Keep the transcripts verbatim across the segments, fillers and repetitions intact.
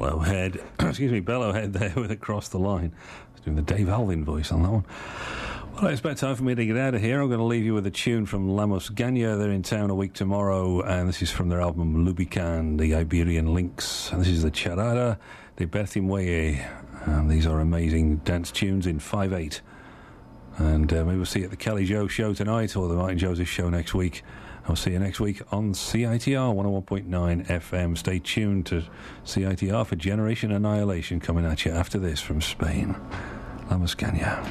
Bellowhead, excuse me, Bellowhead there with Across the Line. I was doing the Dave Alvin voice on that one. Well, it's about time for me to get out of here. I'm going to leave you with a tune from La Musganya. They're in town a week tomorrow, and this is from their album Lubican, the Iberian Links. And this is the Charada de Bertimweye. And these are amazing dance tunes in five eight. And uh, maybe we'll see you at the Kelly Joe show tonight, or the Martin Joseph show next week. I'll see you next week on C I T R one oh one point nine F M. Stay tuned to C I T R for Generation Annihilation coming at you after this from Spain. La Musganya.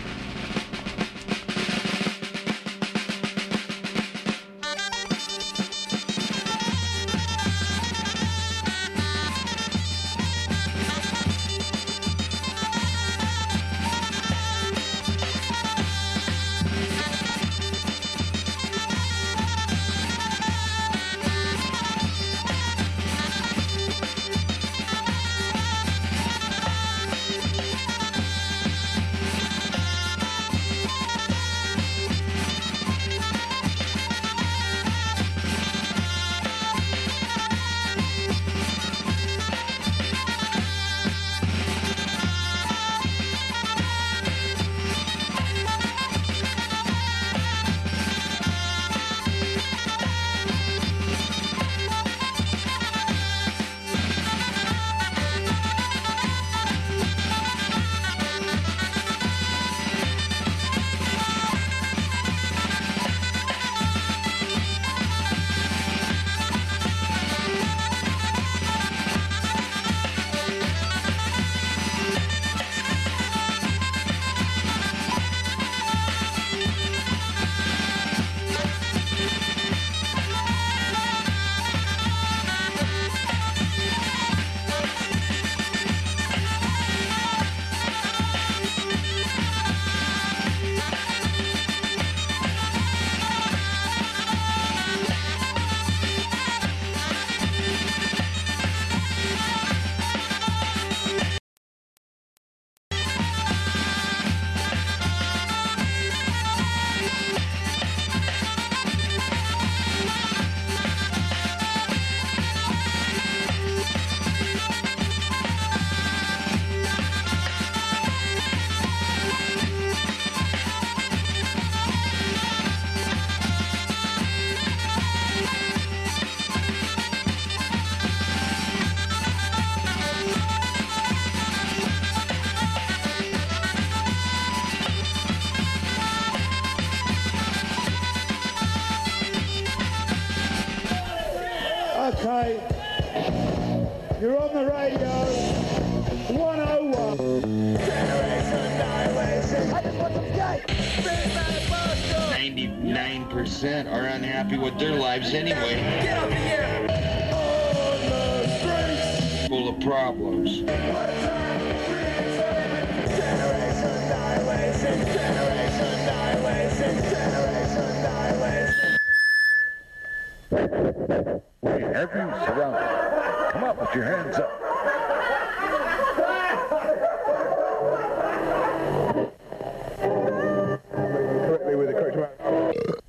Okay, you're on the radio, one oh one. Generation Annihilation. I just want some cake. ninety-nine percent are unhappy with their lives anyway. Get up here. On the streets. Full of problems. Generation Annihilation. Generation Annihilation. Generation Annihilation. We have you surrounded. Come up, put your hands up. Correctly with the correct amount.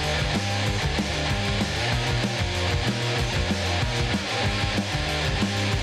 We'll be right back.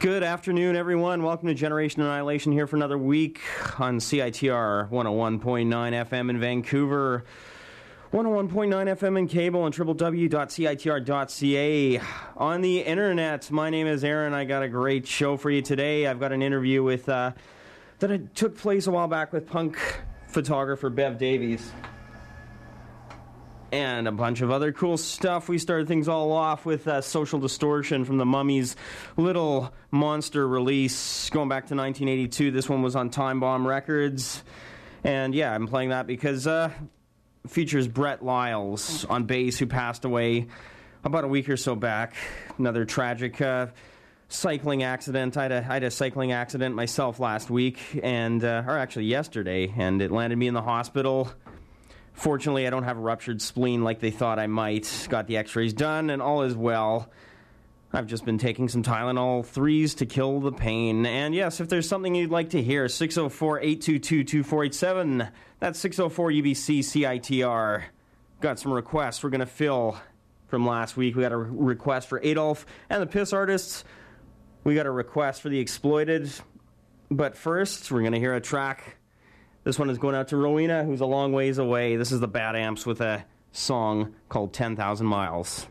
Good afternoon, everyone. Welcome to Generation Annihilation here for another week on C I T R one oh one point nine F M in Vancouver, one oh one point nine F M in cable, and w w w dot c i t r dot c a on the internet. My name is Aaron. I got a great show for you today. I've got an interview with uh, that it took place a while back with punk photographer Bev Davies. And a bunch of other cool stuff. We started things all off with uh, Social Distortion from the Mummies' Little Monster release going back to nineteen eighty-two. This one was on Time Bomb Records. And yeah, I'm playing that because uh, it features Brett Lyles on bass, who passed away about a week or so back. Another tragic uh, cycling accident. I had, a, I had a cycling accident myself last week, and uh, or actually yesterday, and it landed me in the hospital. Fortunately, I don't have a ruptured spleen like they thought I might. Got the x-rays done, and all is well. I've just been taking some Tylenol threes to kill the pain. And yes, if there's something you'd like to hear, six oh four, eight two two, two four eight seven. That's six oh four U B C C I T R. Got some requests we're going to fill from last week. We got a request for Adolf and the Piss Artists. We got a request for The Exploited. But first, we're going to hear a track. This one is going out to Rowena, who's a long ways away. This is the Bad Amps with a song called ten thousand miles.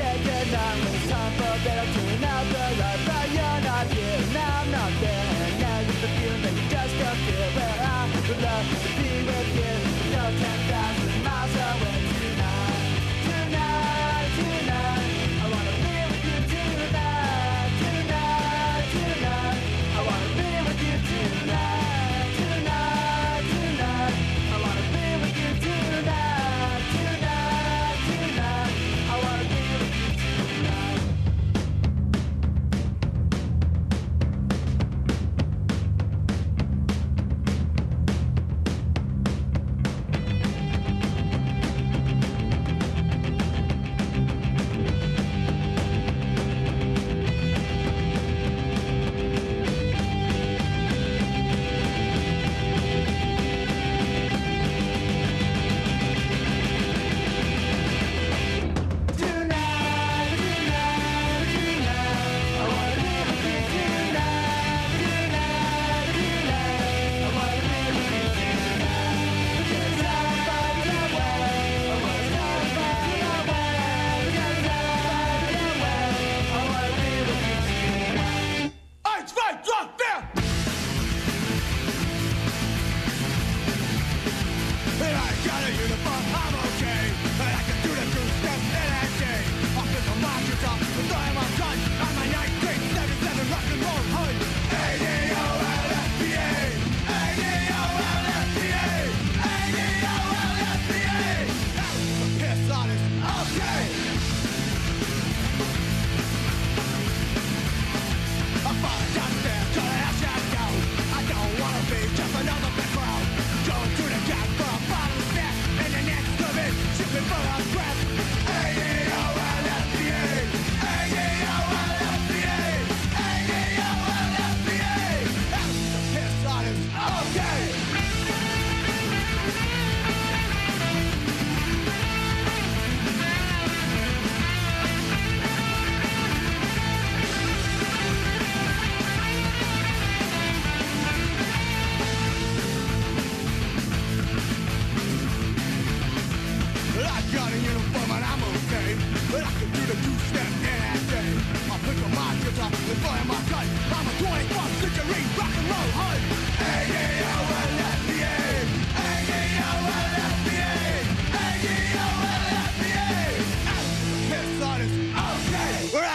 Now I'm not there, now I'm not there, now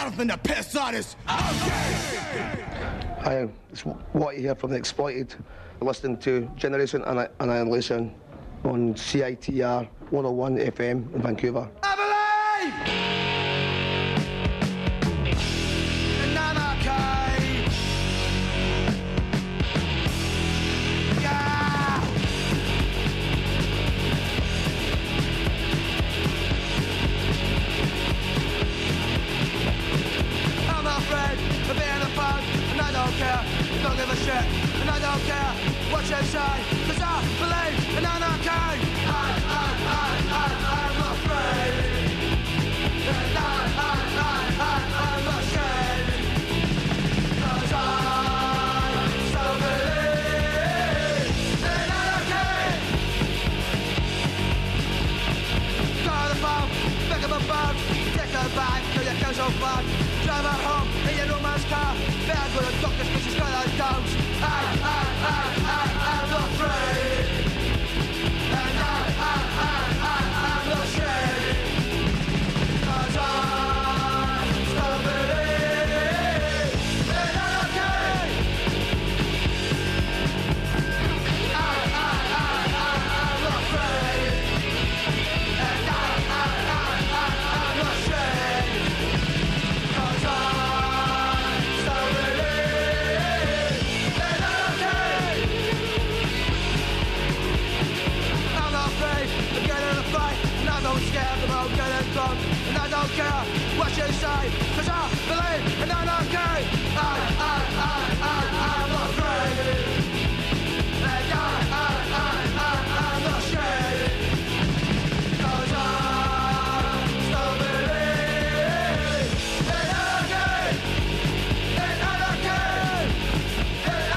Adolf and the Piss Artists. Hi, it's what you hear from The Exploited. Listening to Generation Anni- Annihilation on C I T R one oh one F M in Vancouver. I believe in anarchy. Yeah. I'm not afraid of being a punk, and I don't care, don't give a shit, and I don't care what you say, cause I believe in anarchy. I, I, I, I, I'm afraid, and I, I, I, I, I'm ashamed, cause I still believe in anarchy. Go to the pub, pick up a bug, take her back till you feel so bad. Drive her home in your romance car, bed with a doctor's bitch, she's got her doubts. I, I, I, I, I'm afraid, and I, I, I, I, I'm ashamed, cause I still believe in anarchy. I, I, I, I, I'm afraid, and I, I, I, I, I'm ashamed, cause I still believe in anarchy. I'm not afraid of getting in a fight, and I'm not scared about getting drunk, and I don't care what you say, cause I believe in anarchy. I, I, I, I, I'm afraid, and I, I, I, I, I'm ashamed, cause I still believe in anarchy, in anarchy, in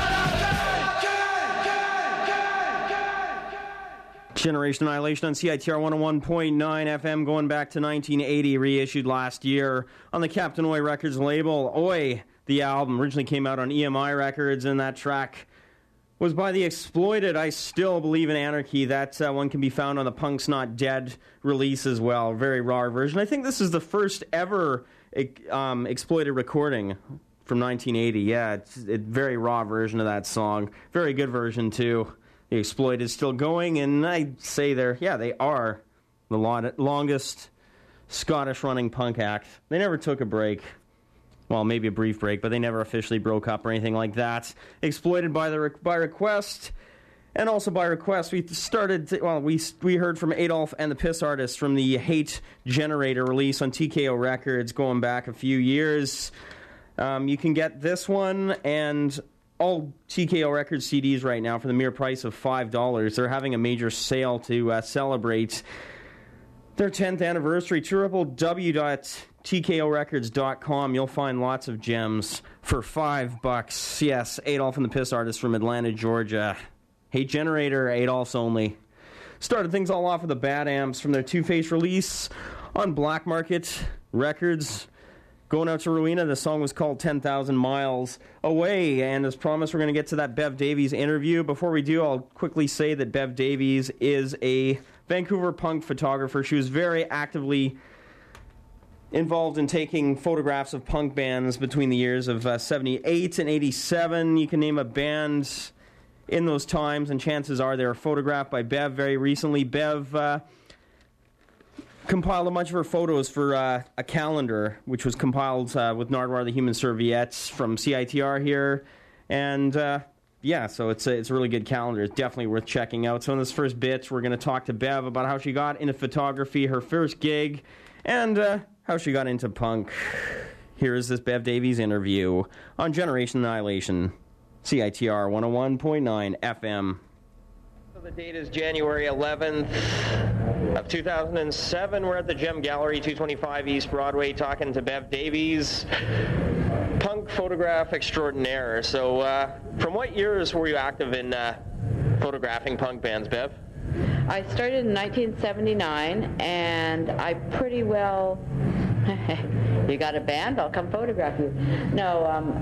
anarchy. Generation Annihilation on C I T R one oh one point nine F M, going back to nineteen eighty, reissued last year on the Captain Oi Records label. Oi, the album, originally came out on E M I Records, and that track was by The Exploited. I Still Believe in Anarchy. That uh, one can be found on the Punk's Not Dead release as well. Very raw version. I think this is the first ever um, Exploited recording from nineteen eighty. Yeah, it's a very raw version of that song. Very good version, too. The Exploited is still going, and I'd say they're, yeah, they are the long- longest Scottish-running punk act. They never took a break. Well, maybe a brief break, but they never officially broke up or anything like that. Exploited by the by request, and also by request, we started. To, well, we we heard from Adolf and the Piss Artists from the Hate Generator release on T K O Records, going back a few years. Um, you can get this one and all T K O Records C Ds right now for the mere price of five dollars. They're having a major sale to uh, celebrate their tenth anniversary. w w w dot t k o records dot com. You'll find lots of gems for five bucks. Yes, Adolf and the Piss Artists from Atlanta, Georgia. Hate Generator, Adolf's only. Started things all off with the Bad Amps from their Two-Face release on Black Market Records. Going out to Rowena, the song was called ten thousand Miles Away, and as promised, we're going to get to that Bev Davies interview. Before we do, I'll quickly say that Bev Davies is a Vancouver punk photographer. She was very actively involved in taking photographs of punk bands between the years of uh, seventy-eight and eighty-seven. You can name a band in those times, and chances are they were photographed by Bev very recently. Bev uh, compiled a bunch of her photos for uh, a calendar, which was compiled uh, with Nardwuar the Human Serviettes from C I T R here. And uh, yeah, so it's a, it's a really good calendar. It's definitely worth checking out. So in this first bit, we're going to talk to Bev about how she got into photography, her first gig, and uh, how she got into punk. Here is this Bev Davies interview on Generation Annihilation, C I T R one oh one point nine F M. The date is January eleventh of two thousand seven. We're at the Gem Gallery, two twenty-five East Broadway, talking to Bev Davies, punk photograph extraordinaire. So, uh, from what years were you active in uh, photographing punk bands, Bev? I started in nineteen seventy-nine, and I pretty well... You got a band? I'll come photograph you. No, um,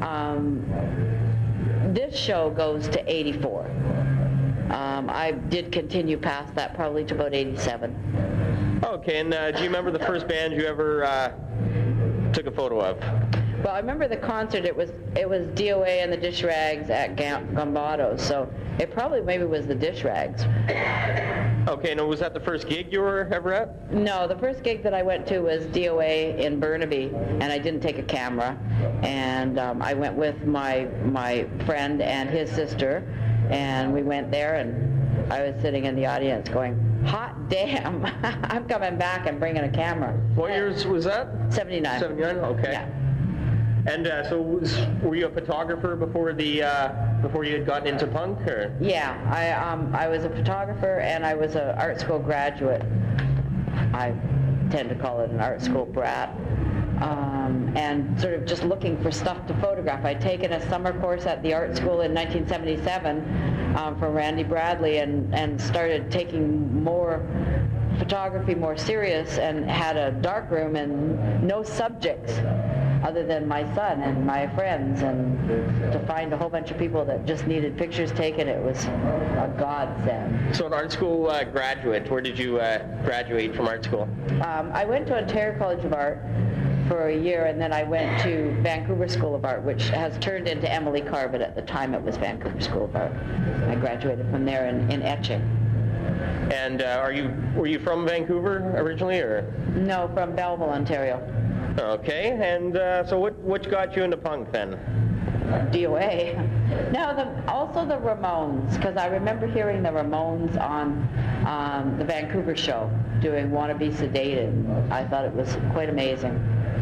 um, this show goes to eighty-four. Um, I did continue past that probably to about eighty-seven. Okay, and uh, do you remember the first band you ever uh, took a photo of? Well, I remember the concert. It was it was D O A and the Dish Rags at Gambato's, so it probably maybe was the Dish Rags. Okay, now was that the first gig you were ever at? No, the first gig that I went to was D O A in Burnaby, and I didn't take a camera, and um, I went with my my friend and his sister, and we went there, and I was sitting in the audience going, hot damn, I'm coming back and bringing a camera. What years was that? seventy-nine. seventy-nine, okay. Yeah. And uh, so, was, were you a photographer before the uh, before you had gotten into punk, or? Yeah, I um I was a photographer and I was an art school graduate. I tend to call it an art school brat. Um, and sort of just looking for stuff to photograph. I'd taken a summer course at the art school in nineteen seventy-seven um, from Randy Bradley, and, and started taking more photography more serious, and had a dark room and no subjects other than my son and my friends, and to find a whole bunch of people that just needed pictures taken, it was a godsend. So an art school uh, graduate, where did you uh, graduate from art school? Um, I went to Ontario College of Art for a year, and then I went to Vancouver School of Art, which has turned into Emily Carr, but at the time it was Vancouver School of Art. I graduated from there in, in etching. And uh, are you were you from Vancouver originally, or? No, from Belleville, Ontario. Okay, and uh, so what what got you into punk then? D O A. No, the, also the Ramones, because I remember hearing the Ramones on um, the Vancouver show doing Wanna Be Sedated. I thought it was quite amazing.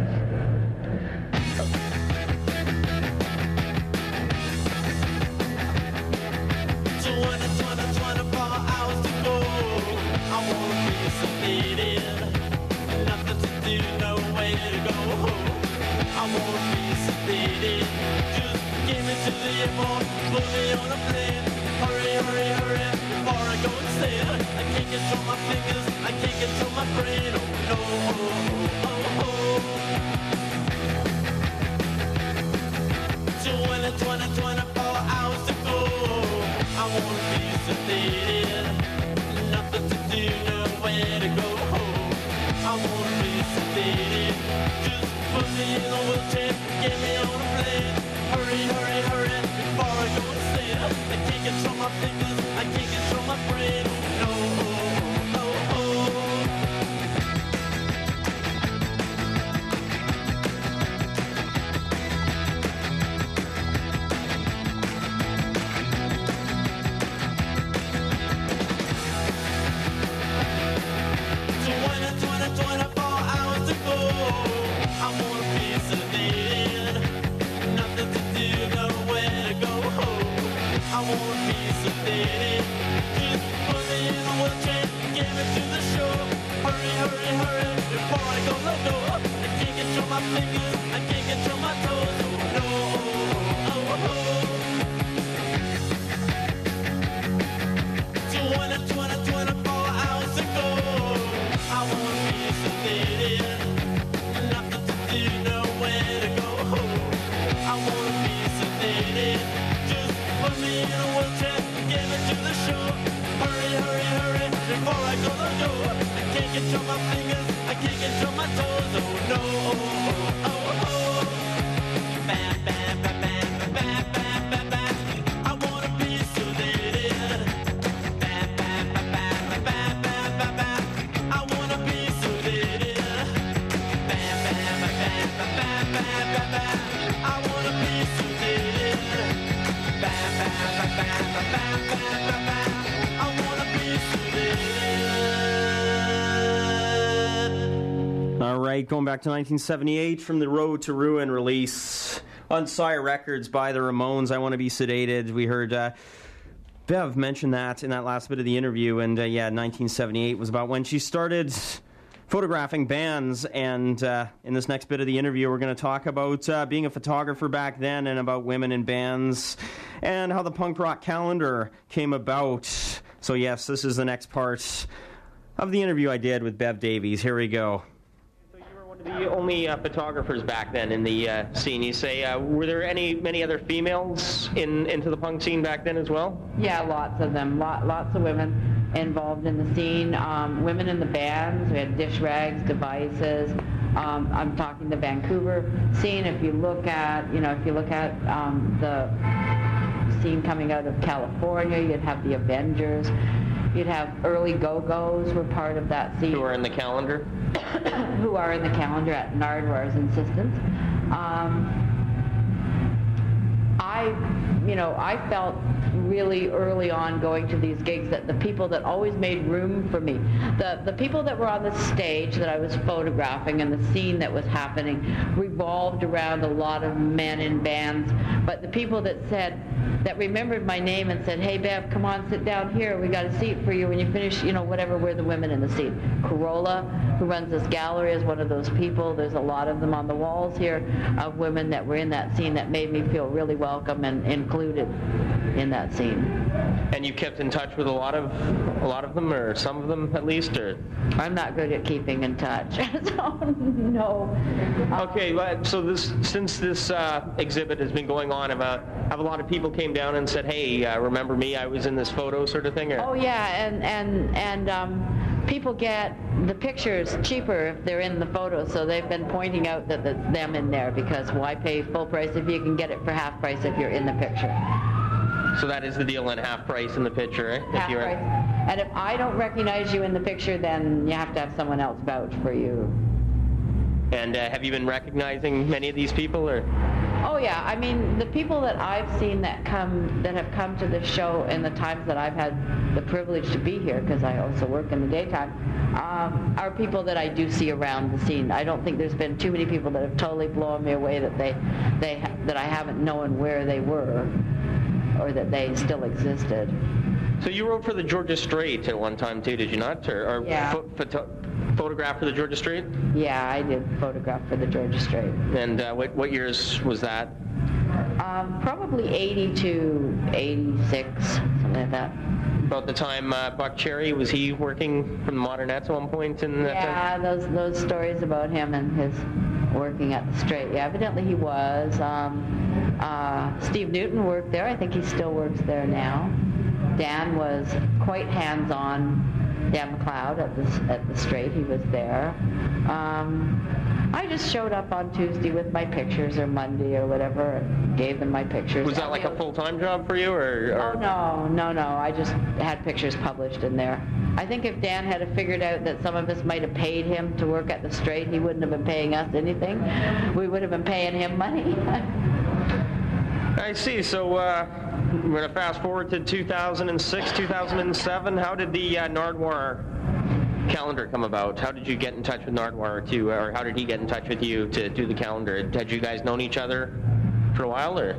Going back to nineteen seventy-eight from the Road to Ruin release on Sire Records by the Ramones, I Want to Be Sedated. We heard uh, Bev mention that in that last bit of the interview, and uh, yeah, nineteen seventy-eight was about when she started photographing bands, and uh, in this next bit of the interview we're going to talk about uh, being a photographer back then, and about women in bands, and how the punk rock calendar came about. So yes, this is the next part of the interview I did with Bev Davies. Here we go. The only uh, photographers back then in the uh, scene, you say. Uh, were there any many other females in into the punk scene back then as well? Yeah, lots of them. Lot, lots of women involved in the scene. Um, women in the bands. We had Dish Rags, Devices, Um, I'm talking the Vancouver scene. If you look at, you know, if you look at um, the scene coming out of California, you'd have the Avengers. You'd have early Go-Go's were part of that scene. Who are in the calendar? Who are in the calendar at Nardwuar's insistence. Um, I, you know, I felt really early on going to these gigs that the people that always made room for me, the the people that were on the stage that I was photographing and the scene that was happening revolved around a lot of men in bands, but the people that said, that remembered my name and said, hey Bev, come on, sit down here, we got a seat for you when you finish, you know, whatever, we're the women in the scene. Corolla, who runs this gallery, is one of those people. There's a lot of them on the walls here of women that were in that scene that made me feel really welcome and included in that scene. And you kept in touch with a lot of a lot of them, or some of them at least, or? I'm not good at keeping in touch, so no. Okay, but so this since this uh, exhibit has been going on, have a, have a lot of people came down and said, hey, uh, remember me? I was in this photo, sort of thing? Or? Oh yeah, and and and um, people get the pictures cheaper if they're in the photo, so they've been pointing out that it's them in there, because why pay full price if you can get it for half price if you're in the picture? So that is the deal, in half price in the picture, eh? Half if you're price. And if I don't recognize you in the picture, then you have to have someone else vouch for you. And uh, have you been recognizing many of these people, or? Oh yeah, I mean, the people that I've seen that come, that have come to the show in the times that I've had the privilege to be here, because I also work in the daytime, um, are people that I do see around the scene. I don't think there's been too many people that have totally blown me away that they, they, ha- that I haven't known where they were, or that they still existed. So you wrote for the Georgia Straight at one time too, did you not? Or, or Yeah. pho- photo- photograph for the Georgia Straight? Yeah, I did photograph for the Georgia Straight. And uh, what, what years was that? Um, probably eighty to eighty-six, something like that. About the time uh, Buck Cherry, was he working from the Modernettes at one point in that Yeah, time? those those stories about him and his working at the Straight. Yeah, evidently he was. Um, uh, Steve Newton worked there. I think he still works there now. Dan was quite hands-on. Dan McLeod at the at the Straight, he was there. Um, I just showed up on Tuesday with my pictures, or Monday or whatever, and gave them my pictures. Was that like a full-time job for you, or? or? Oh no, no, no. I just had pictures published in there. I think if Dan had figured out that some of us might have paid him to work at the Straight, he wouldn't have been paying us anything. We would have been paying him money. I see. So uh, we're going to fast forward to two thousand six, two thousand seven. How did the uh, Nardwuar calendar come about? How did you get in touch with Nardwuar to, or how did he get in touch with you to do the calendar? Had you guys known each other for a while, or?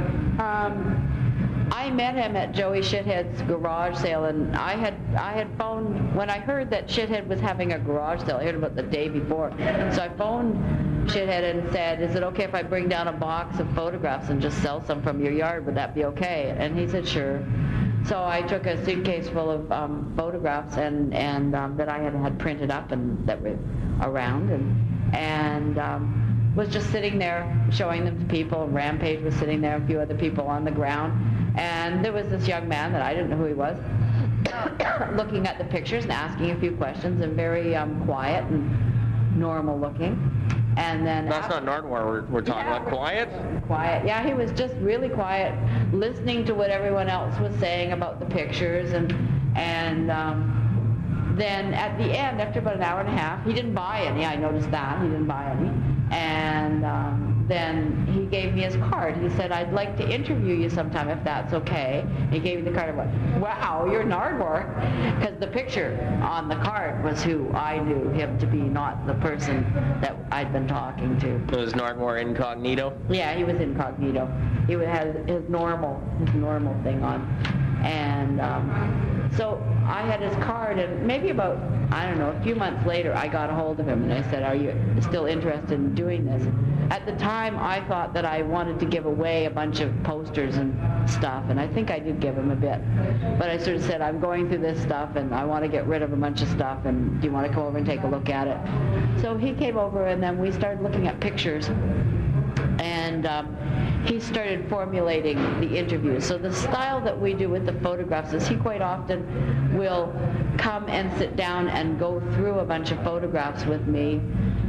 Um, I met him at Joey Shithead's garage sale, and I had I had phoned when I heard that Shithead was having a garage sale. I heard about the day before, so I phoned Shithead and said, "Is it okay if I bring down a box of photographs and just sell some from your yard? Would that be okay?" And he said, "Sure." So I took a suitcase full of um, photographs and and um, that I had had printed up and that were around, and and. Um, was just sitting there showing them to people. Rampage was sitting there, a few other people on the ground, and there was this young man that I didn't know who he was, looking at the pictures and asking a few questions, and very um, quiet and normal looking. And then That's after, not Nardwuar we're, we're talking Yeah, about. Quiet? Quiet. Yeah, he was just really quiet, listening to what everyone else was saying about the pictures, and and um, then at the end, after about an hour and a half, he didn't buy any. I noticed that he didn't buy any. And um, then he gave me his card. He said, "I'd like to interview you sometime if that's okay." He gave me the card. I went, "Wow, you're Nardwuar," because the picture on the card was who I knew him to be, not the person that I'd been talking to. It was Nardwuar incognito? Yeah, he was incognito. He had his normal, his normal thing on, and um, so I had his card. And maybe about, I don't know, a few months later, I got a hold of him and I said, "Are you still interested in doing this?" At the time, I thought that I wanted to give away a bunch of posters and stuff, and I think I did give him a bit. But I sort of said, "I'm going through this stuff, and I want to get rid of a bunch of stuff, and do you want to come over and take a look at it?" So he came over, and then we started looking at pictures, and um, he started formulating the interviews. So the style that we do with the photographs is he quite often will come and sit down and go through a bunch of photographs with me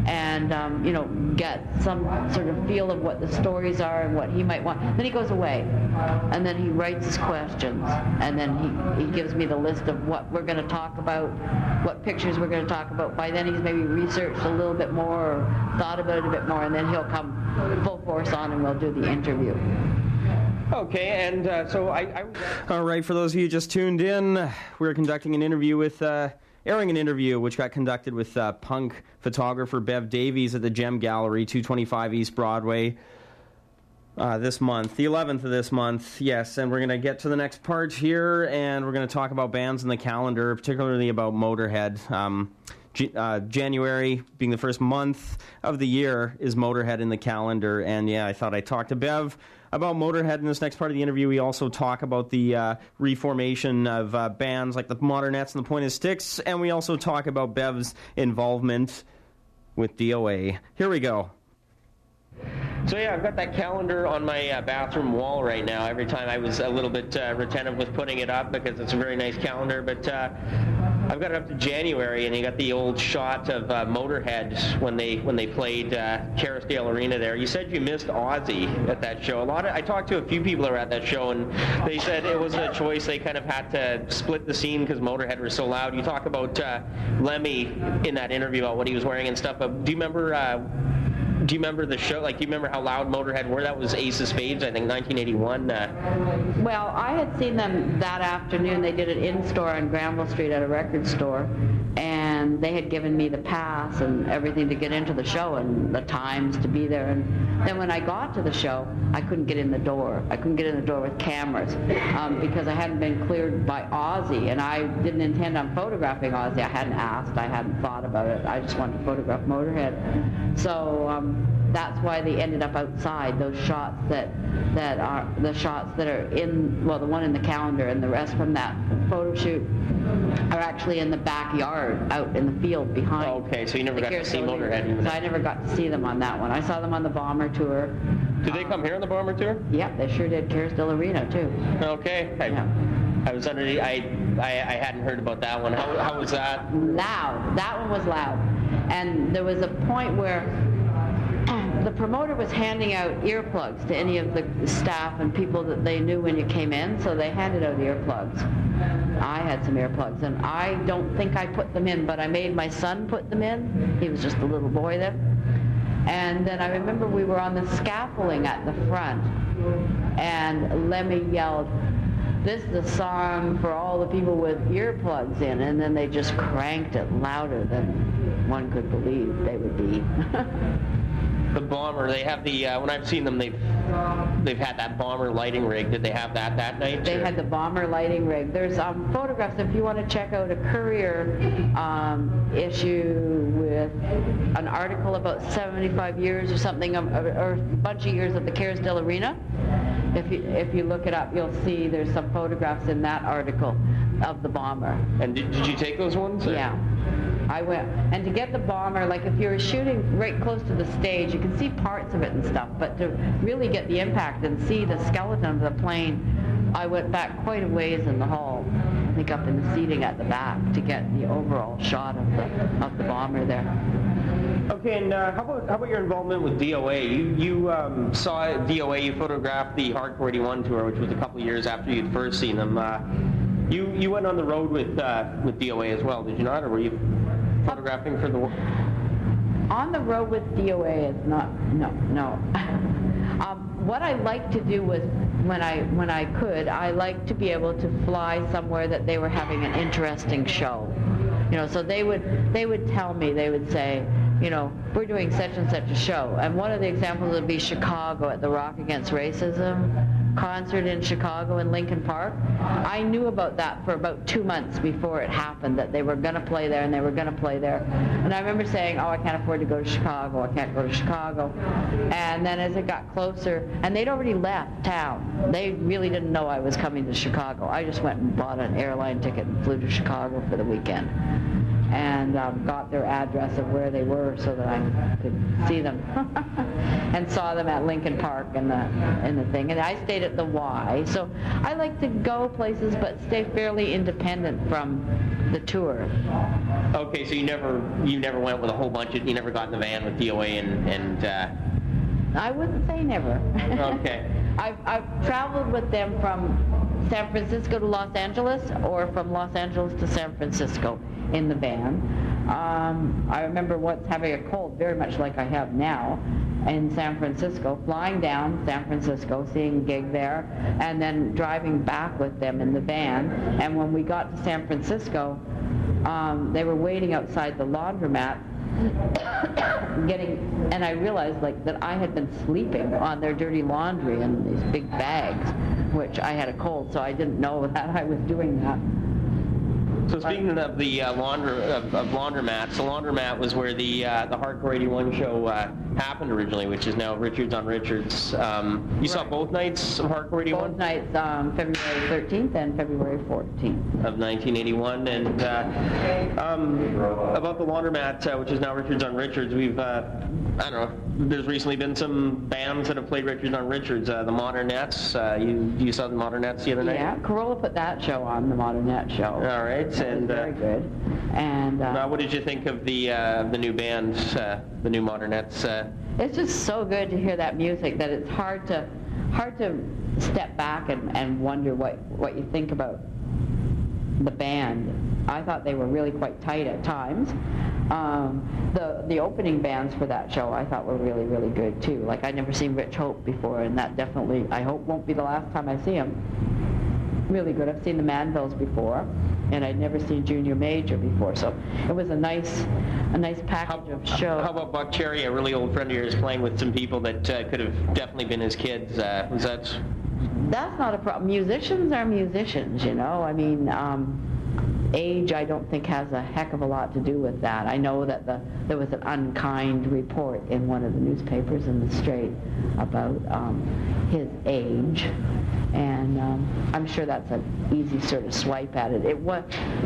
and um, you know, get some sort of feel of what the stories are and what he might want. Then he goes away, and then he writes his questions, and then he, he gives me the list of what we're going to talk about, what pictures we're going to talk about. By then he's maybe researched a little bit more or thought about it a bit more, and then he'll come full force on and we'll do the interview. Okay, and uh, so I, I... All right, for those of you who just tuned in, we're conducting an interview with, uh, airing an interview which got conducted with uh, punk photographer Bev Davies at the Gem Gallery, two twenty-five East Broadway, uh, this month, the eleventh of this month, yes, and we're going to get to the next part here, and we're going to talk about bands in the calendar, particularly about Motorhead. Um, G- uh, January, being the first month of the year, is Motorhead in the calendar, and yeah, I thought I'd talk to Bev about Motorhead in this next part of the interview. We also talk about the uh, reformation of uh, bands like the Modernettes and the Pointed Sticks, and we also talk about Bev's involvement with D O A. Here we go. So yeah, I've got that calendar on my uh, bathroom wall right now. Every time I was a little bit uh, retentive with putting it up because it's a very nice calendar, but uh, I've got it up to January, and you got the old shot of uh, Motorhead when they when they played uh, Kerrisdale Arena there. You said you missed Ozzy at that show. A lot of I talked to a few people who were at that show, and they said it was a choice. They kind of had to split the scene because Motorhead was so loud. You talk about uh, Lemmy in that interview about what he was wearing and stuff. But do you remember? Uh, Do you remember the show? Like, do you remember how loud Motorhead were? That was Ace of Spades, I think, nineteen eighty-one. Uh. Well, I had seen them that afternoon. They did it in-store on Granville Street at a record store, and they had given me the pass and everything to get into the show and the times to be there. And then when I got to the show, I couldn't get in the door. I couldn't get in the door with cameras um, because I hadn't been cleared by Ozzy, and I didn't intend on photographing Ozzy. I hadn't asked. I hadn't thought about it. I just wanted to photograph Motorhead. So um, that's why they ended up outside. Those shots that that are the shots that are in, well, the one in the calendar and the rest from that photo shoot are actually in the backyard, out in the field behind. Oh, okay, so you never got to see Motorhead. So I never got to see them on that one. I saw them on the Bomber tour. Did they come here on the Bomber tour? Yep, they sure did. Kerrisdale Arena too. Okay. I, yeah. I was under the, I, I I hadn't heard about that one. How how was that? Loud. That one was loud. And there was a point where the promoter was handing out earplugs to any of the staff and people that they knew when you came in, so they handed out earplugs. I had some earplugs, and I don't think I put them in, but I made my son put them in. He was just a little boy then. And then I remember we were on the scaffolding at the front, and Lemmy yelled, "This is the song for all the people with earplugs in," and then they just cranked it louder than one could believe they would be. The Bomber, they have the, uh, when I've seen them, they've they've had that Bomber lighting rig. Did they have that that night? They or? had the Bomber lighting rig. There's um, photographs, if you want to check out a Courier um, issue with an article about seventy-five years or something, um, or, or a bunch of years at the Kerrisdale Arena. If you, if you look it up, you'll see there's some photographs in that article of the Bomber. And did, did you take those ones? Or? Yeah. I went, and to get the Bomber, like if you're shooting right close to the stage, you can see parts of it and stuff, but to really get the impact and see the skeleton of the plane, I went back quite a ways in the hall, I think up in the seating at the back, to get the overall shot of the of the Bomber there. Okay, and uh, how about how about your involvement with D O A? You you um, saw D O A, you photographed the Hardcore eighty-one tour, which was a couple of years after you'd first seen them. Uh, you you went on the road with uh, with D O A as well, did you not, or were you photographing for the? On the road with D O A is not, no, no. um, what I like to do was, when I when I could, I like to be able to fly somewhere that they were having an interesting show. You know, so they would they would tell me, they would say, you know, we're doing such and such a show. And one of the examples would be Chicago at the Rock Against Racism concert in Chicago in Lincoln Park. I knew about that for about two months before it happened, that they were going to play there and they were going to play there. And I remember saying, oh, I can't afford to go to Chicago, I can't go to Chicago. And then as it got closer, and they'd already left town. They really didn't know I was coming to Chicago. I just went and bought an airline ticket and flew to Chicago for the weekend. and um, got their address of where they were so that I could see them, and saw them at Lincoln Park and the and the thing. And I stayed at the Y. So I like to go places, but stay fairly independent from the tour. Okay, so you never you never went with a whole bunch of you never got in the van with D O A and and. Uh... I wouldn't say never. Okay. I've I've traveled with them from San Francisco to Los Angeles, or from Los Angeles to San Francisco in the van. Um, I remember once having a cold, very much like I have now, in San Francisco, flying down San Francisco, seeing a gig there, and then driving back with them in the van. And when we got to San Francisco, um, they were waiting outside the laundromat, getting, and I realized like that I had been sleeping on their dirty laundry in these big bags, which I had a cold, so I didn't know that I was doing that. So speaking of the uh, launder of, of laundromats, the laundromat was where the uh, the Hardcore eighty-one show uh, happened originally, which is now Richards on Richards. Um, you right. saw both nights of Hardcore eighty-one? Both nights, um, February thirteenth and February fourteenth. Of nineteen eighty-one. And uh, um, about the laundromat, uh, which is now Richards on Richards, we've, uh, I don't know, there's recently been some bands that have played Richards on Richards. Uh, the Modernettes, uh, you, you saw the Modernettes the other night? Yeah, Corolla put that show on, the Modernette show. All right. That and was very uh, good. And uh, uh, what did you think of the uh, the new band, uh, the new Modernettes? Uh, it's just so good to hear that music that it's hard to hard to step back and, and wonder what, what you think about the band. I thought they were really quite tight at times. Um, the the opening bands for that show I thought were really, really good too. Like, I'd never seen Rich Hope before, and that definitely, I hope, won't be the last time I see him. Really good. I've seen the Manvilles before, and I'd never seen Junior Major before, so it was a nice a nice package how, of shows. How about Buck Cherry, a really old friend of yours, playing with some people that uh, could have definitely been his kids? Uh, was that... That's not a problem. Musicians are musicians, you know. I mean, um, age, I don't think, has a heck of a lot to do with that. I know that the there was an unkind report in one of the newspapers in the Straight about um, his age, and um, I'm sure that's an easy sort of swipe at it. It was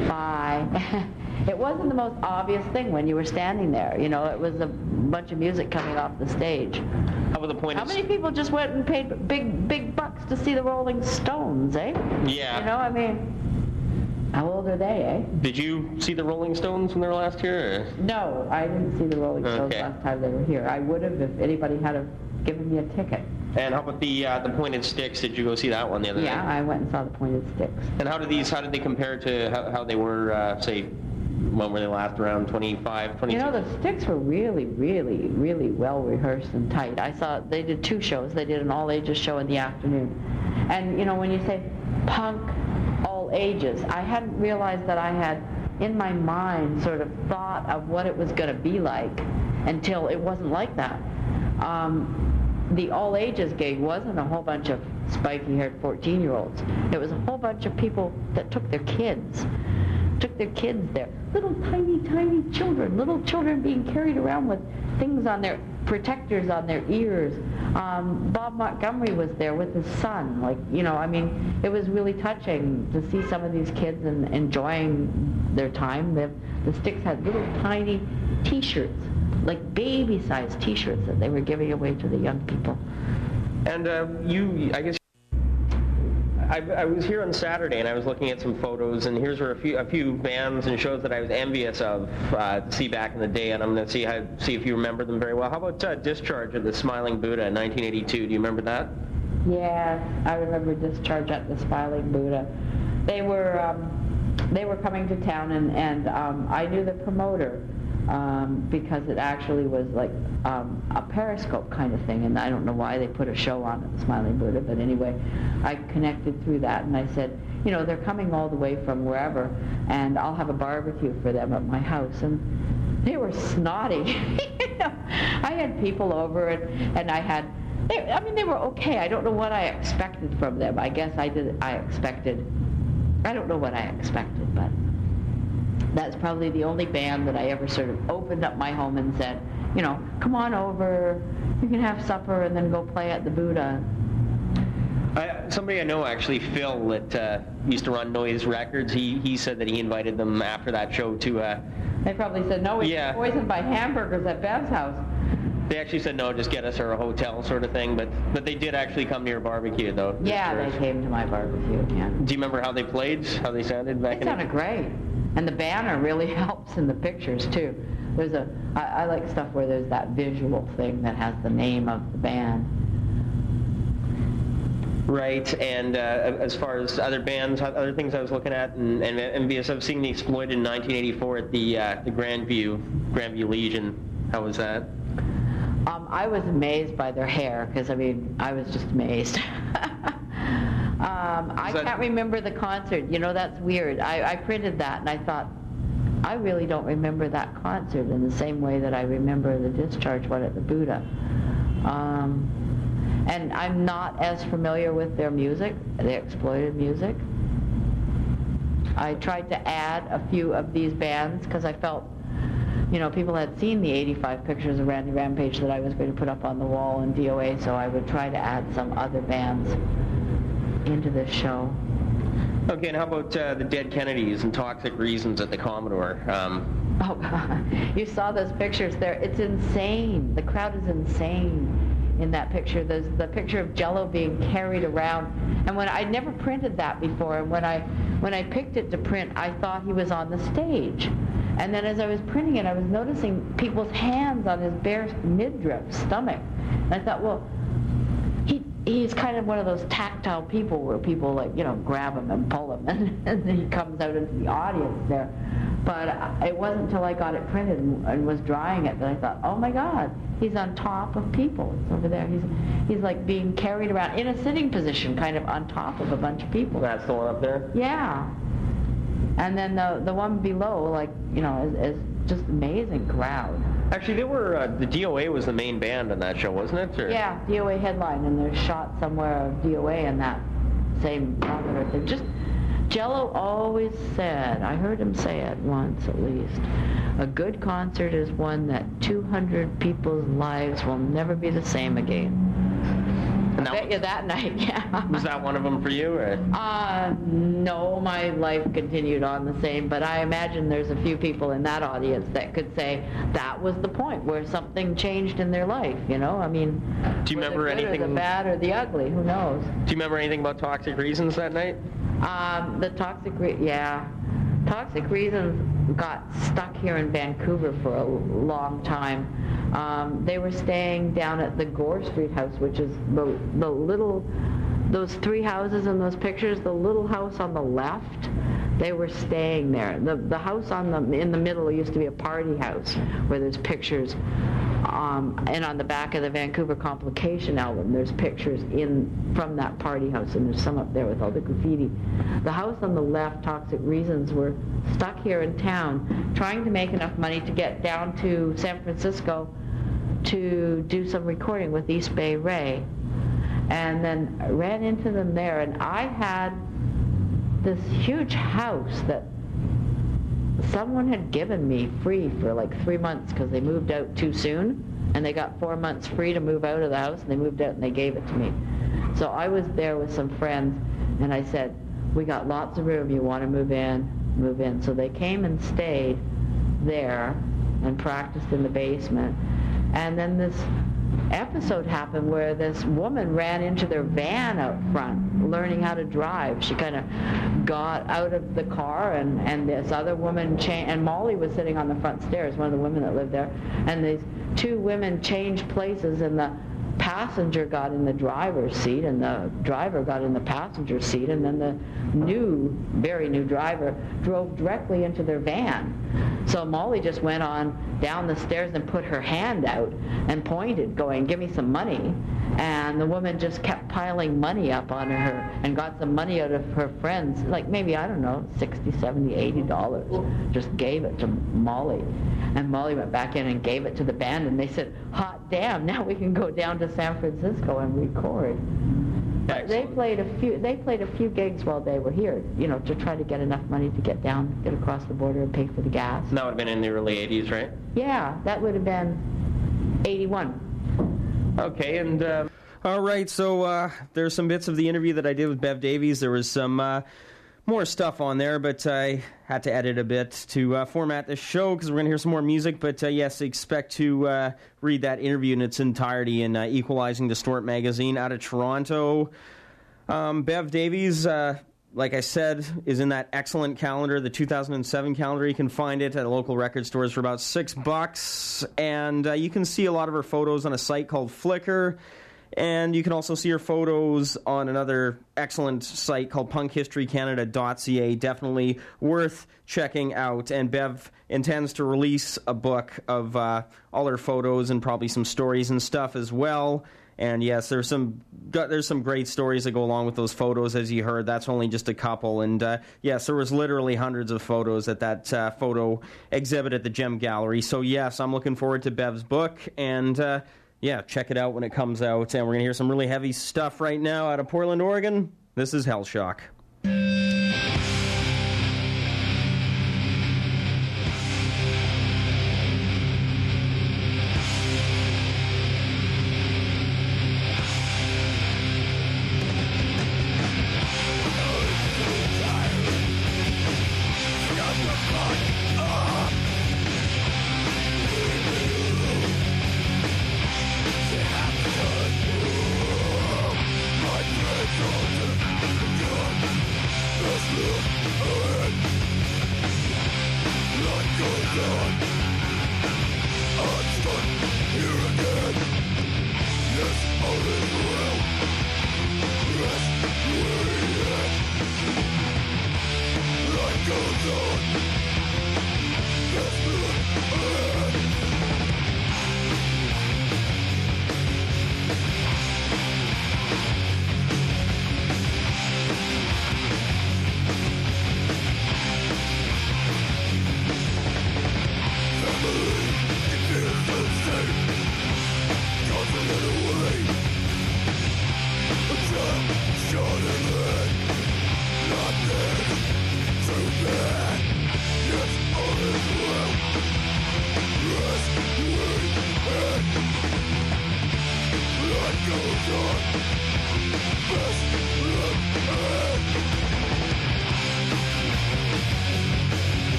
by. It wasn't the most obvious thing when you were standing there. You know, it was a bunch of music coming off the stage. How about the point? How many people just went and paid big, big bucks to see the Rolling Stones, eh? Yeah. You know, I mean, how old are they, eh? Did you see the Rolling Stones when they were last here? Or? No, I didn't see the Rolling Stones okay. last time they were here. I would have if anybody had have given me a ticket. And how about the uh, the Pointed Sticks? Did you go see that one the other yeah, night? Yeah, I went and saw the Pointed Sticks. And how did these? How did they compare to how, how they were, uh, say, when were they last, around twenty-five, twenty-two? You know, the Sticks were really, really, really well rehearsed and tight. I saw they did two shows. They did an all ages show in the afternoon. And you know, when you say punk all ages, I hadn't realized that I had in my mind sort of thought of what it was going to be like until it wasn't like that. Um, the all ages gig wasn't a whole bunch of spiky haired fourteen year olds. It was a whole bunch of people that took their kids. took their kids there. Little tiny, tiny children. Little children being carried around with things on their, protectors on their ears. Um, Bob Montgomery was there with his son. Like, you know, I mean, it was really touching to see some of these kids and enjoying their time. The, the Sticks had little tiny T-shirts, like baby-sized T-shirts that they were giving away to the young people. And uh, you, I guess, I, I was here on Saturday and I was looking at some photos, and here's where a few a few bands and shows that I was envious of uh, to see back in the day, and I'm going to see how see if you remember them very well. How about uh, Discharge at the Smiling Buddha in nineteen eighty-two? Do you remember that? Yeah, I remember Discharge at the Smiling Buddha. They were um, they were coming to town, and and um, I knew the promoter. Um, because it actually was like um, a Periscope kind of thing, and I don't know why they put a show on at the Smiling Buddha, but anyway, I connected through that, and I said, you know, they're coming all the way from wherever, and I'll have a barbecue for them at my house, and they were snotty. You know, I had people over, and, and I had, they, I mean, they were okay. I don't know what I expected from them. I guess I did, I expected, I don't know what I expected, but that's probably the only band that I ever sort of opened up my home and said, you know, come on over, you can have supper and then go play at the Buddha. I, somebody I know, actually, Phil, that uh, used to run Noise Records, he, he said that he invited them after that show to uh, They probably said, no, we Yeah. yeah. poisoned by hamburgers at Bev's house. They actually said, no, just get us her a hotel sort of thing, but but they did actually come to your barbecue, though. Yeah, they came to my barbecue, yeah. Do you remember how they played, how they sounded back It in sounded great. And the banner really helps in the pictures, too. There's a, I, I like stuff where there's that visual thing that has the name of the band. Right, and uh, as far as other bands, other things I was looking at, and, and, and because I've seen the Exploited in nineteen eighty-four at the uh, the Grandview, Grandview Legion. How was that? Um, I was amazed by their hair, because, I mean, I was just amazed. um, I that... can't remember the concert. You know, that's weird. I, I printed that, and I thought, I really don't remember that concert in the same way that I remember the Discharge one at the Buddha. Um, and I'm not as familiar with their music, the Exploited music. I tried to add a few of these bands because I felt, you know, people had seen the eighty-five pictures of Randy Rampage that I was going to put up on the wall in D O A, so I would try to add some other bands into this show. Okay, and how about uh, the Dead Kennedys and Toxic Reasons at the Commodore? Um, oh, God. You saw those pictures there. It's insane. The crowd is insane in that picture. There's the picture of Jello being carried around. And when I never printed that before, and when I when I picked it to print, I thought he was on the stage. And then as I was printing it, I was noticing people's hands on his bare midriff, stomach. And I thought, well, he he's kind of one of those tactile people where people, like, you know, grab him and pull him, and, and then he comes out into the audience there. But it wasn't until I got it printed and, and was drying it that I thought, oh my God, he's on top of people. It's over there. He's he's like being carried around in a sitting position, kind of on top of a bunch of people. That's the one up there? Yeah. And then the the one below, like, you know, is, is just amazing crowd. Actually, they were, uh, the D O A was the main band on that show, wasn't it? Or? Yeah, D O A headline, and there's shot somewhere of D O A in that same concert thing. Just, Jello always said, I heard him say it once at least, a good concert is one that two hundred people's lives will never be the same again. And I that bet you that night, yeah. Was that one of them for you? Or? Uh, no, my life continued on the same, but I imagine there's a few people in that audience that could say that was the point where something changed in their life, you know? I mean, do you remember the good anything? Or the bad or the ugly, who knows? Do you remember anything about Toxic Reasons that night? Um, the Toxic, Re- yeah. Toxic Reasons got stuck here in Vancouver for a long time. Um, they were staying down at the Gore Street house, which is the, the little, those three houses in those pictures, the little house on the left, they were staying there. The, the house on the, in the middle used to be a party house where there's pictures. Um, and on the back of the Vancouver Complication album, there's pictures in from that party house, and there's some up there with all the graffiti. The house on the left, Toxic Reasons, were stuck here in town, trying to make enough money to get down to San Francisco to do some recording with East Bay Ray. And then I ran into them there, and I had this huge house that someone had given me free for like three months because they moved out too soon, and they got four months free to move out of the house, and they moved out and they gave it to me. So I was there with some friends, and I said, we got lots of room, you want to move in, move in. So they came and stayed there and practiced in the basement. And then this episode happened where this woman ran into their van out front learning how to drive. She kind of got out of the car, and, and this other woman cha- and Molly was sitting on the front stairs, one of the women that lived there, and these two women changed places, and the passenger got in the driver's seat and the driver got in the passenger seat, and then the new, very new driver drove directly into their van. So Molly just went on down the stairs and put her hand out and pointed, going, give me some money. And the woman just kept piling money up on her and got some money out of her friends, like maybe, I don't know, sixty, seventy, eighty dollars. Just gave it to Molly. And Molly went back in and gave it to the band, and they said, hot damn, now we can go down to San Francisco and record. But they played a few they played a few gigs while they were here, you know, to try to get enough money to get down, get across the border and pay for the gas. That would have been in the early eighties, right? Yeah, that would have been eighty-one. Okay, and uh, all right, so uh, there's some bits of the interview that I did with Bev Davies. There was some uh, more stuff on there, but I had to edit a bit to uh, format this show because we're going to hear some more music. But uh, yes, expect to uh, read that interview in its entirety in uh, Equalizing Distort magazine out of Toronto. Um, Bev Davies, uh, like I said, is in that excellent calendar, the two thousand seven calendar. You can find it at local record stores for about six bucks, and uh, you can see a lot of her photos on a site called Flickr. And you can also see her photos on another excellent site called punk history canada dot c a. Definitely worth checking out. And Bev intends to release a book of uh, all her photos and probably some stories and stuff as well. And yes, there's some there's some great stories that go along with those photos, as you heard. That's only just a couple. And uh, yes, there was literally hundreds of photos at that uh, photo exhibit at the Gem Gallery. So yes, I'm looking forward to Bev's book. And uh, yeah, check it out when it comes out. And we're going to hear some really heavy stuff right now out of Portland, Oregon. This is Hellshock.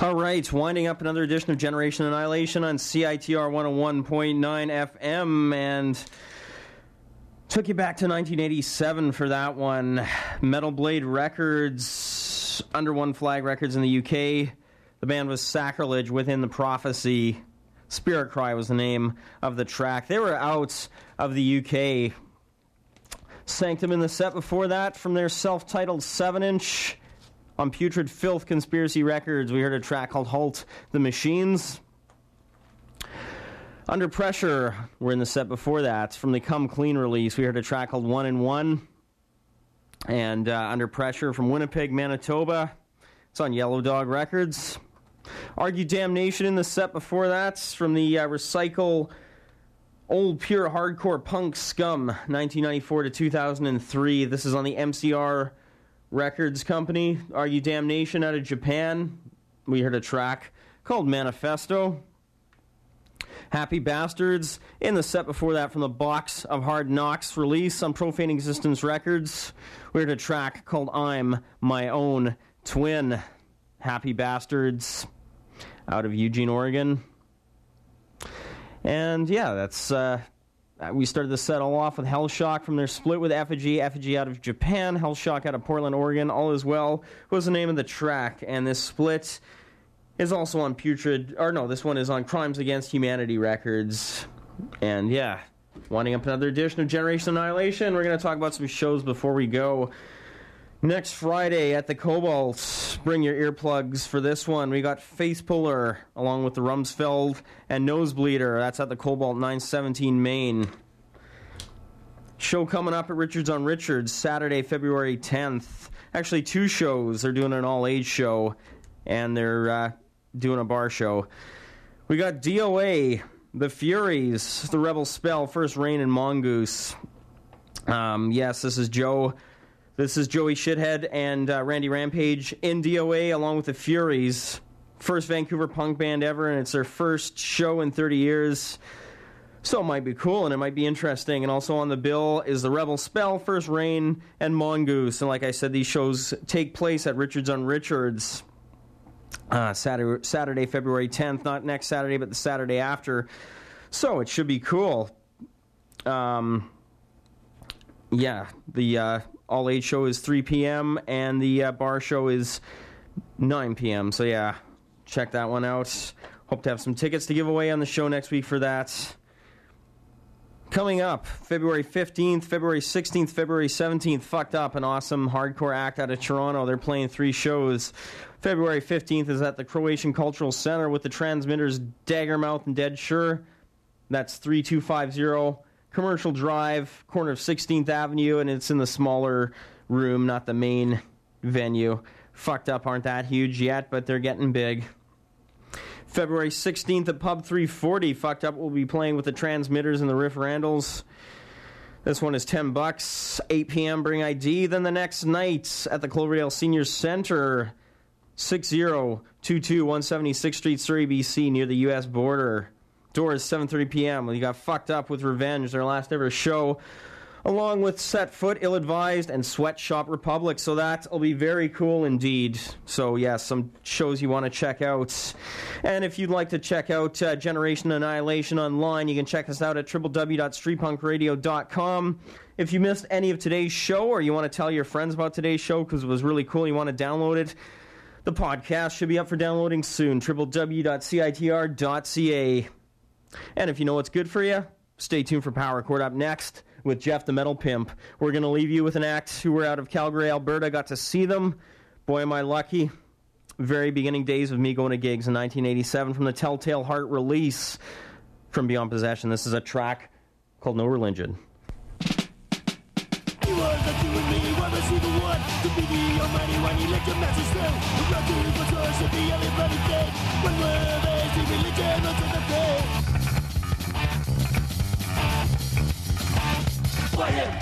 All right, winding up another edition of Generation Annihilation on C I T R one oh one point nine F M, and took you back to nineteen eighty-seven for that one. Metal Blade Records, Under One Flag Records in the U K. The band was Sacrilege, Within the Prophecy. Spirit Cry was the name of the track. They were out of the U K. Sanctum in the set before that from their self-titled seven inch. On Putrid Filth Conspiracy Records, we heard a track called Halt the Machines. Under Pressure, we're in the set before that. From the Come Clean release, we heard a track called One in One. And uh, Under Pressure from Winnipeg, Manitoba. It's on Yellow Dog Records. Argue Damnation in the set before that. From the uh, Recycle Old Pure Hardcore Punk Scum, nineteen ninety-four to two thousand three. This is on the M C R Records Company. Argue Damnation out of Japan. We heard a track called Manifesto. Happy Bastards in the set before that from the Box of Hard Knocks release on Profane Existence Records. We heard a track called I'm My Own Twin. Happy Bastards out of Eugene, Oregon. And yeah, that's uh we started the set all off with Hellshock from their split with Effigy. Effigy out of Japan, Hellshock out of Portland, Oregon. All Is Well was the name of the track. And this split is also on Putrid... Or no, this one is on Crimes Against Humanity Records. And yeah, winding up another edition of Generation Annihilation. We're going to talk about some shows before we go. Next Friday at the Cobalt, bring your earplugs for this one. We got Face Puller along with the Rumsfeld and Nosebleeder. That's at the Cobalt, nine seventeen Main. Show coming up at Richards on Richards, Saturday, February tenth. Actually, two shows. They're doing an all-age show, and they're uh, doing a bar show. We got D O A, The Furies, The Rebel Spell, First Rain, and Mongoose. Um, yes, this is Joe... This is Joey Shithead and uh, Randy Rampage in D O A along with the Furies. First Vancouver punk band ever, and it's their first show in thirty years. So it might be cool, and it might be interesting. And also on the bill is the Rebel Spell, First Rain, and Mongoose. And like I said, these shows take place at Richards on Richards. Uh, Saturday, Saturday, February tenth. Not next Saturday, but the Saturday after. So it should be cool. Um, yeah, the... Uh, all-age show is three p.m., and the uh, bar show is nine p.m. So, yeah, check that one out. Hope to have some tickets to give away on the show next week for that. Coming up, February fifteenth, February sixteenth, February seventeenth, Fucked Up, an awesome hardcore act out of Toronto. They're playing three shows. February fifteenth is at the Croatian Cultural Center with the Transmitters, Daggermouth, and Dead Sure. That's three two five zero Commercial Drive, corner of sixteenth Avenue, and it's in the smaller room, not the main venue. Fucked Up aren't that huge yet, but they're getting big. February sixteenth at Pub three forty, Fucked Up will be playing with the Transmitters and the Riff Randalls. This one is ten bucks, eight p.m. Bring I D. Then the next night at the Cloverdale Senior Center, six oh two two one seventy-sixth Street, Surrey, B C, near the U S border. Doors seven thirty p.m. You got Fucked Up with Revenge, their last ever show, along with Set Foot, Ill Advised, and Sweatshop Republic. So that'll be very cool indeed. So yeah, some shows you want to check out. And if you'd like to check out uh, Generation Annihilation online, you can check us out at w w w dot street punk radio dot com. If you missed any of today's show, or you want to tell your friends about today's show because it was really cool, you want to download it, the podcast should be up for downloading soon. w w w dot c i t r dot c a. And if you know what's good for you, stay tuned for Power Chord up next with Jeff the Metal Pimp. We're going to leave you with an act who were out of Calgary, Alberta. Got to see them. Boy, am I lucky. Very beginning days of me going to gigs in nineteen eighty-seven from the Telltale Heart release from Beyond Possession. This is a track called No Religion. You are the two and me, one must be the one to be the almighty one. You let your message through. The blood to the source should be everybody dead. When will they see religion unto the faith? Quiet!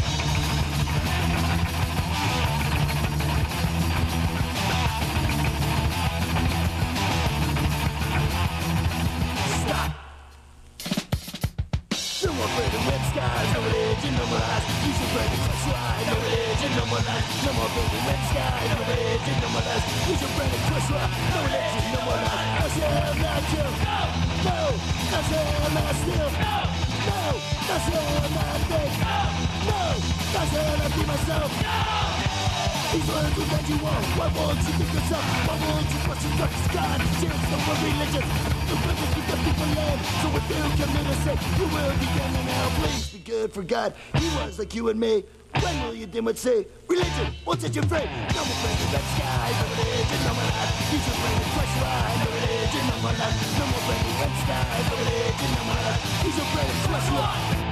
Stop! No more afraid of red skies, no religion no more lies. Use your brain to crush right. No religion, no more lies. No more baby red sky. No religion, no more lies. Use your brain to crush right. No religion, no more lies. I shall not kill. No, no, I shall not steal. No, no, I shall not think. No, no, I shall not be myself. No. These words will that you want. Why won't you think yourself? Why won't you question God's God? Cheers, no more religion. The purpose is that people land. So if you commit a sin, you will be damned now. Please be good for God. He was like you and me. When will you dim would say? Religion won't set you free. No more brain in that sky. No religion, no more life. Use your brain and crush right. No religion, no more life. No more brain in that sky. No religion, no more life. Use your brain and crush right.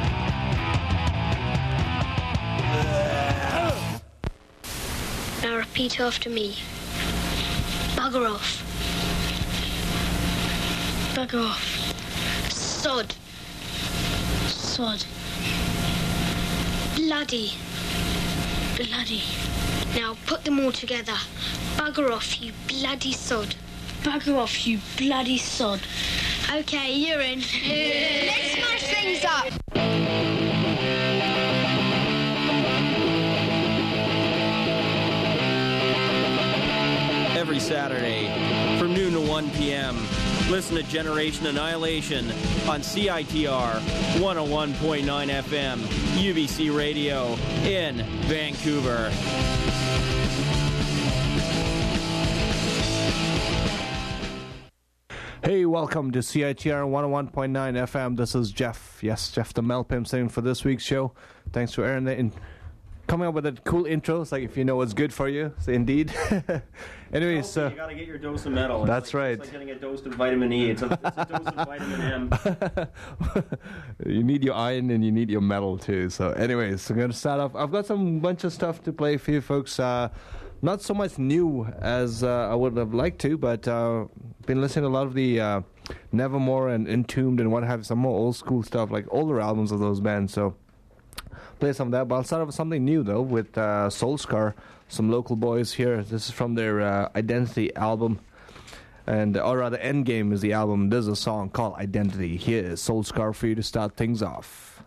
Now repeat after me. Bugger off. Bugger off. Sod. Sod. Bloody. Bloody. Now put them all together. Bugger off, you bloody sod. Bugger off, you bloody sod. Okay, you're in. Let's smash things up. Every Saturday from noon to one p.m. Listen to Generation Annihilation on C I T R one oh one point nine F M, U B C Radio in Vancouver. Hey, welcome to C I T R one oh one point nine F M. This is Jeff. Yes, Jeff the Melpim saying for this week's show. Thanks for airing it. In- coming up with a cool intro. It's like if you know what's good for you. So indeed. Anyway, so you gotta get your dose of metal. It's that's like, right. It's like getting a dose of vitamin E. It's a, it's a dose of vitamin M. You need your iron and you need your metal too. So, anyways, so I'm gonna start off. I've got some bunch of stuff to play for you folks. Uh, not so much new as uh, I would have liked to, but uh, been listening to a lot of the uh, Nevermore and Entombed and what have you, some more old school stuff, like older albums of those bands. So. Play some of that, but I'll start off with something new though with uh, Soulscar, some local boys here. This is from their uh, Identity album, and or rather Endgame is the album. There's a song called Identity. Here is Soulscar for you to start things off.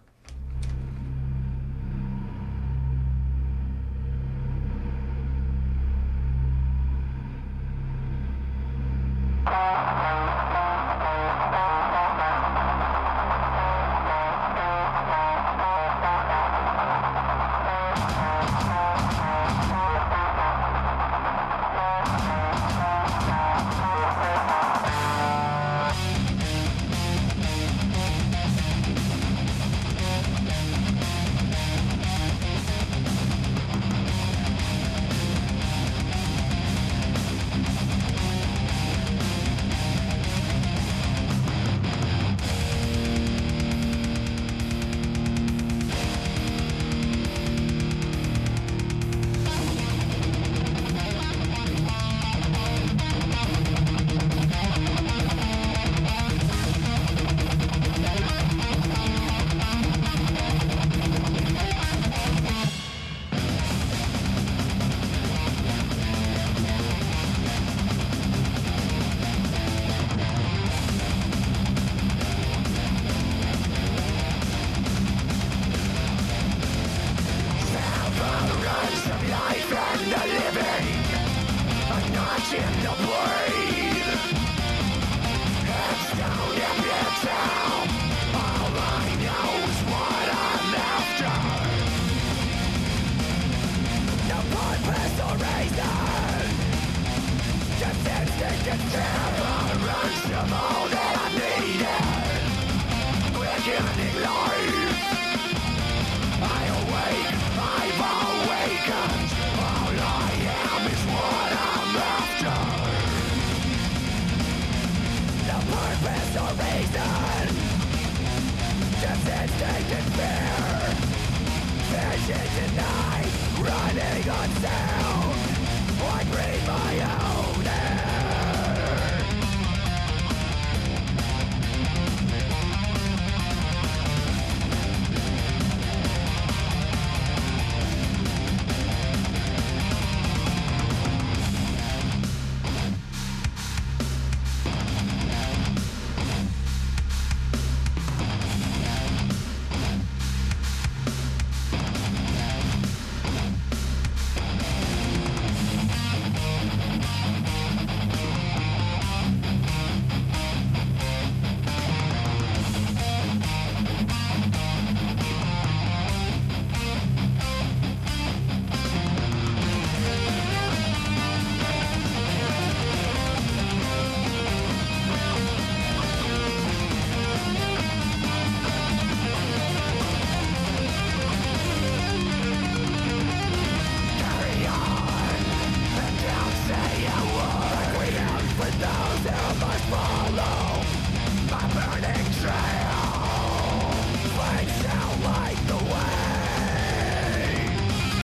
Running on sound, I breathe my own.